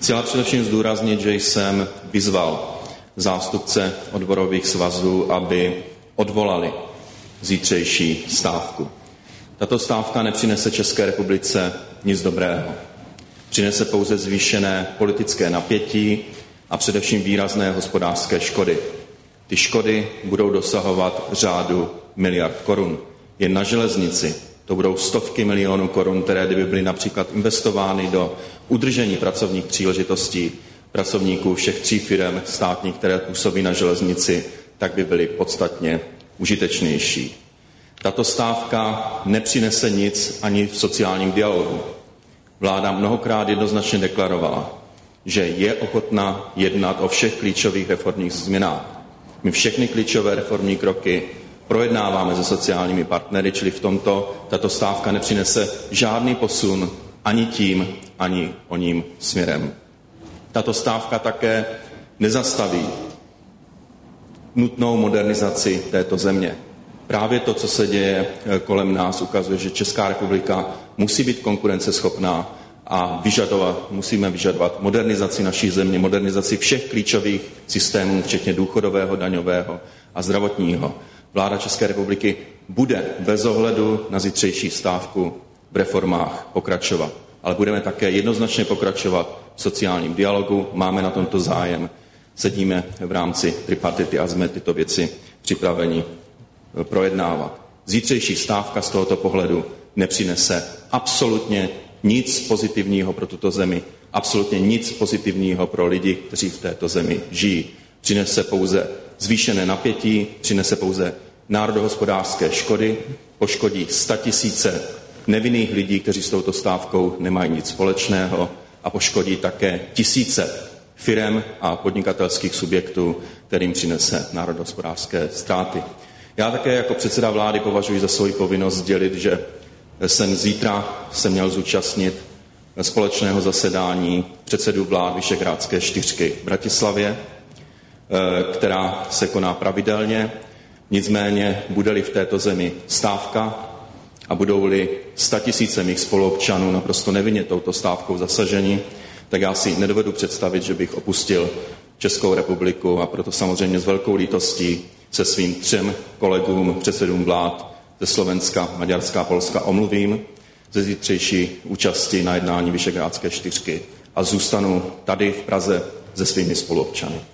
Chci především zdůraznit, že jsem vyzval zástupce odborových svazů, aby odvolali zítřejší stávku. Tato stávka nepřinese České republice nic dobrého. Přinese pouze zvýšené politické napětí a především výrazné hospodářské škody. Ty škody budou dosahovat řádu miliard korun. Jen na železnici to budou stovky milionů korun, které kdyby byly například investovány do udržení pracovních příležitostí pracovníků všech 3 firem státních, které působí na železnici, tak by byly podstatně užitečnější. Tato stávka nepřinese nic ani v sociálním dialogu. Vláda mnohokrát jednoznačně deklarovala, že je ochotna jednat o všech klíčových reformních změnách. My všechny klíčové reformní kroky projednáváme se sociálními partnery, čili v tomto tato stávka nepřinese žádný posun ani tím, ani oním směrem. Tato stávka také nezastaví nutnou modernizaci této země. Právě to, co se děje kolem nás, ukazuje, že Česká republika musí být konkurenceschopná a musíme vyžadovat modernizaci naší země, modernizaci všech klíčových systémů, včetně důchodového, daňového a zdravotního. Vláda České republiky bude bez ohledu na zítřejší stávku v reformách pokračovat. Ale budeme také jednoznačně pokračovat v sociálním dialogu, máme na tomto zájem, sedíme v rámci tripartity a jsme tyto věci připraveni projednávat. Zítřejší stávka z tohoto pohledu nepřinese absolutně nic pozitivního pro tuto zemi, absolutně nic pozitivního pro lidi, kteří v této zemi žijí. Přinese pouze zvýšené napětí, přinese pouze národohospodářské škody, poškodí 100 000 nevinných lidí, kteří s touto stávkou nemají nic společného a poškodí také tisíce firem a podnikatelských subjektů, kterým přinese národohospodářské ztráty. Já také jako předseda vlády považuji za svoji povinnost sdělit, že jsem zítra se měl zúčastnit společného zasedání předsedů vlád Visegrádské 4 v Bratislavě, která se koná pravidelně. Nicméně bude-li v této zemi stávka a budou-li 100 000 mých spoluobčanů naprosto nevinně touto stávkou zasaženi, tak já si nedovedu představit, že bych opustil Českou republiku a proto samozřejmě s velkou lítostí se svým 3 kolegům, předsedům vlád ze Slovenska, Maďarska a Polska omluvím ze zítřejší účasti na jednání Visegrádské 4 a zůstanu tady v Praze se svými spoluobčany.